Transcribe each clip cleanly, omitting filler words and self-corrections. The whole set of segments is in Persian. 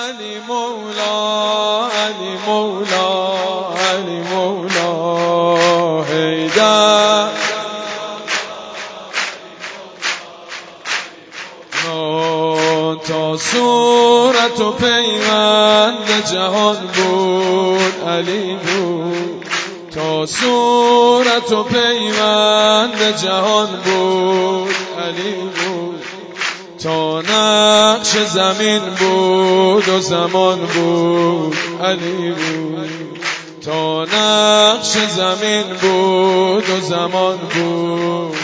علی مولا علی مولا علی مولا حیدر تا صورت و پیوند جهان بود علی بود تا صورت و پیوند جهان بود علی بود تا نقش زمین بود و زمان بود علی بود تا نقش زمین بود و زمان بود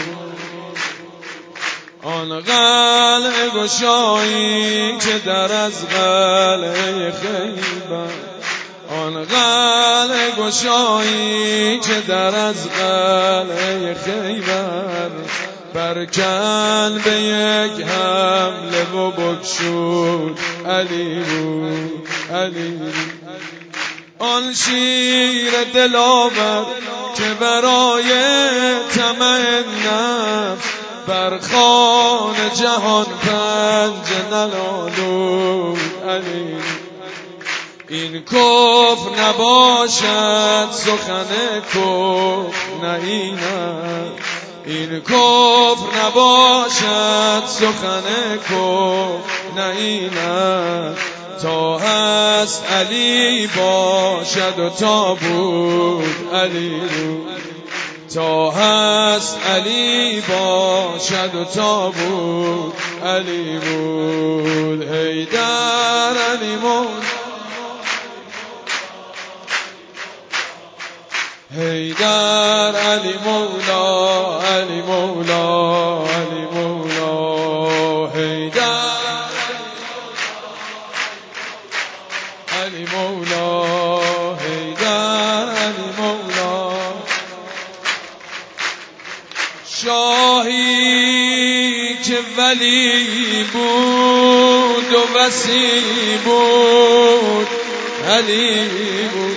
آن قلعه گشایی که در از قلعه خیبر آن قلعه گشایی که در از قلعه خیبر برکن به یک حمله و بگشود علی بود علی بود آن شیر دلاور که برای طمع نفس بر خوان جهان پنجه ننالود علی این کفر نباشد سخن کفر نه اینت این کفر نباشد سخن کفر نه اینت تا هست علی باشد و تا بود علی بود تا هست علی باشد و تا بود علی بود حیدر علی مولا حیدر علی مولا علی مولا علی مولا حیدر علی مولا حیدر علی مولا شاهی که ولی بود و وصی بود علی بود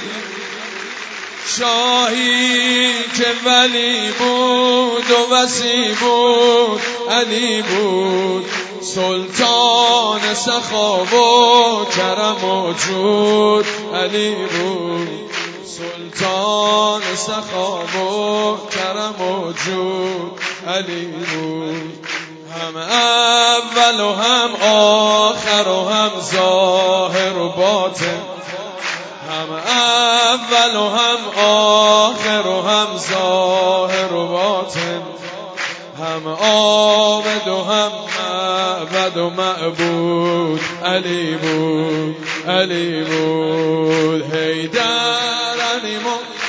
شاهی که ولی بود و وصی بود علی بود سلطان سخا و کرم و جود علی بود سلطان سخا و کرم و جود علی بود هم اول و هم آخر و هم ظاهر و باطن هم اول و هم آخر و هم ظاهر و باطن هم عابد و هم معبد و معبود علی بود علی بود حیدر علی مولا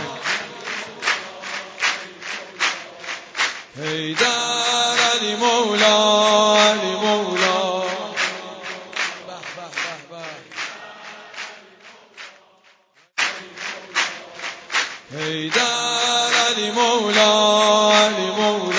حیدر علی مولا علی مولا حیدر علی مولا علی مولا